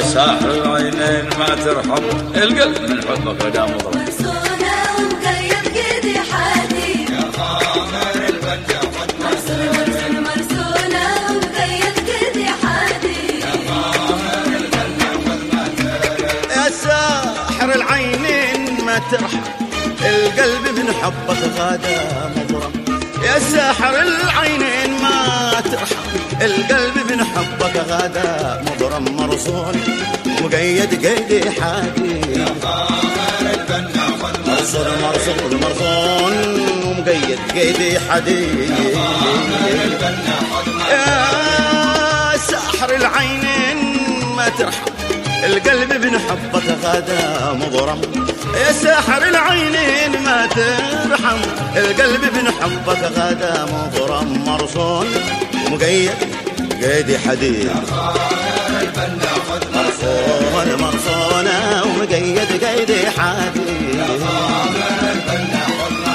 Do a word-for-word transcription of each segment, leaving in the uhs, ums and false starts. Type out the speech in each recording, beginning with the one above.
ساحر العينين ما ترحم، القلب من حبك غدا مضرب. مرسولة ومقيد قيدي حادي، يا خامر البنة خذ مرسول مرسولة ومقيد قيدي حادي، يا خامر البنة خذ ما ترحم. يا ساحر العينين ما ترحم، القلب من حبك غدا مضرم. يا ساحر العينين ما ترحم، القلب من حبك غدا مضرم. مرصون ومقيد قيدي حادي، يا خامر البنة خذ ما مرصون مرصون مرصون ومقيد قيدي حادي. يا ساحر العينين ما ترحم، القلب من حبك غدا مضرم. يا ساحر العينين ما ترحم، القلب من حبك غدا مضرم. مرصون ومقيد قيدي حديد، يا خامر البنة خذ ما مرصون مرصونة ومقيد قيدي حديد. يا خامر البنة خذ ما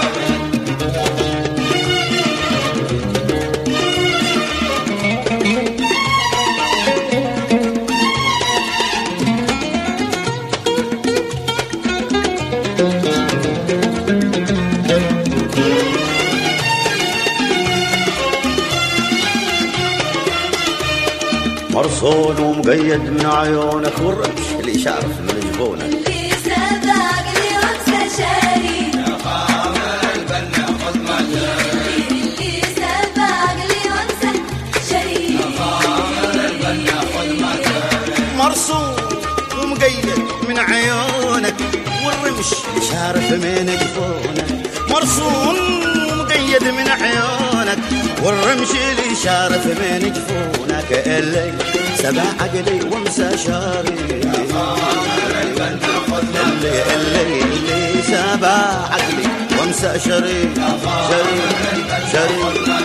مرصون ومقيد من عيونك والرمش اللي شارف من جبونك. اللي سبق لي وامسى شاري، يا خامر البنة خذ ما ترحم. اللي سبق لي وامسى شاري، يا خامر البنة خذ ما ترحم. مرصون ومقيد من عيونك والرمش اللي شارف من جبونك. مرصون ومقيد من عيونك والرمش اللي شارف من جفونك. اللي سبع عقلي وامسى شاري، يا خامر البنة خذ ما اللي اللي اللي سبع عقلي وامسى شري شري شري.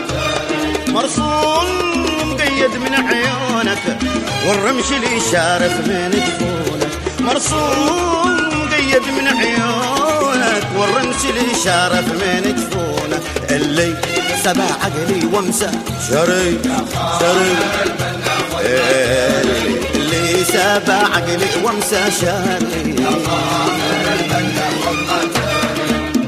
مرصون مقيد من عيونك والرمش اللي شارف من جفونك. مرصون مقيد من عيونك والرمش اللي شارف من جفونك. اللي سبع عقلي وامسى شري شري، اللي سبع عقلي وامسى شري. يا خامر البنة خذ ما ترحم.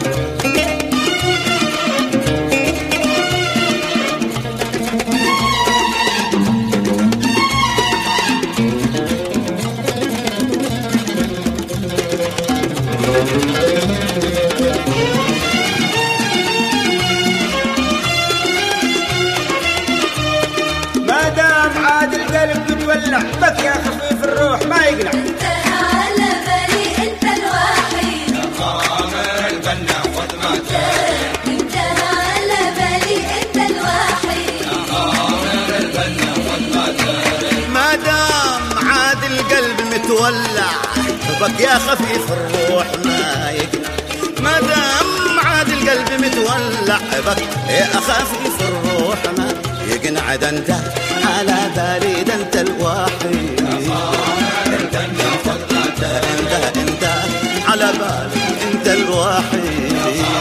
ما دام عاد القلب متولع بك يا خفيف الروح ما يقلع. انت على بالي انت الوحيد، يا خامر البنة خذ ما ترحم. انت على بالي انت الوحيد، يا خامر البنة خذ ما ترحم. ما دام عاد القلب متولع بك يا خفيف الروح ما يقلع. ما دام عاد القلب متولع بك يا خفيف الروح ما يقنع. ده انت على بالي ده انت الوحيد، انت انت انت انت على بالي انت الوحيد.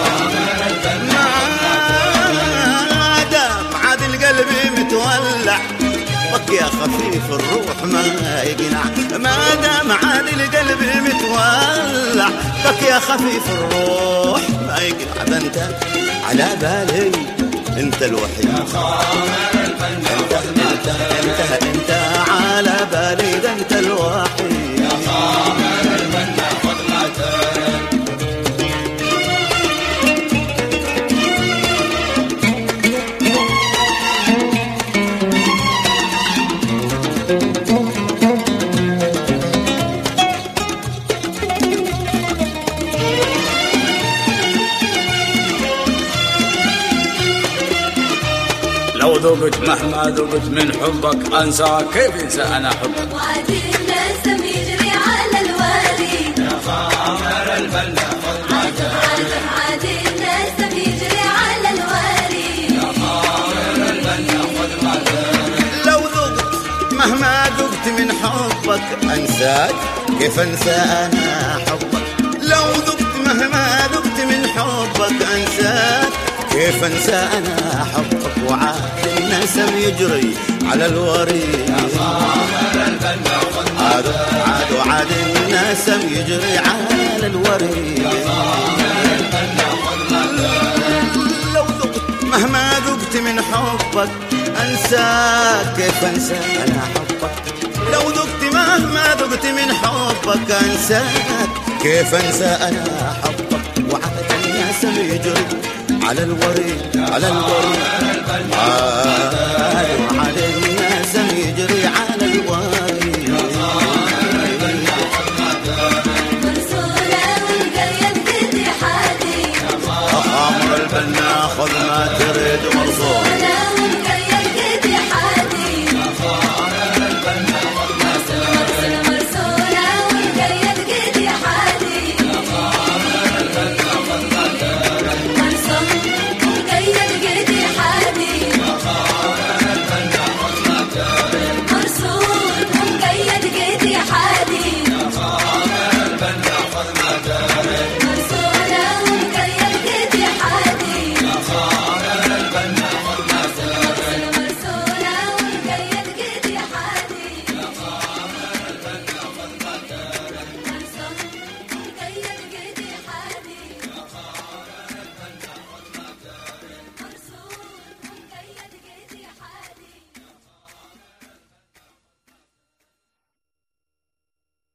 ما دام عاد القلب متولع بك يا خفيف الروح ما يقنع. ما دام عاد القلب متولع بك يا خفيف الروح ما يقنع. ده انت على بالي انت الوحيد، يا خامر البنة خذ ما انت ترحم. انت انت على بالي ده انت الوحيد. يا خامر البنة خذ ما ترحم. لو ذقت مهما ذقت من حبك أنساك، كيف ينسى أنا حبك؟ وعدي النسم يجري على الوادي، يا خامر البنة خذ ما ترحم. عادم عادي النسم يجري على الوادي، يا خامر البنة خذ ما ترحم. لو ذقت مهما ذقت من حبك أنساك، كيف أنسى أنا حبك؟ لو ذقت مهما ذقت من حبك أنساك، كيف أنسى أنا حبك؟ وعاد النسم يجري على الوريد، يا خامر البنة خذ ما عاد عاد وعاد النسم يجري على الوريد. لو ذقت مهما ذقت من حبك انساك كيف انسى انا حبك. لو ذقت مهما ذقت من حبك انساك كيف انسى انا حبك. وعاد النسم يجري على الوريد على الوريد. عاد وعاد النسم يجري على الوريد. مرسولة والقرية بتدي حالي. أخامر البنا خذ ما تريد مرسول.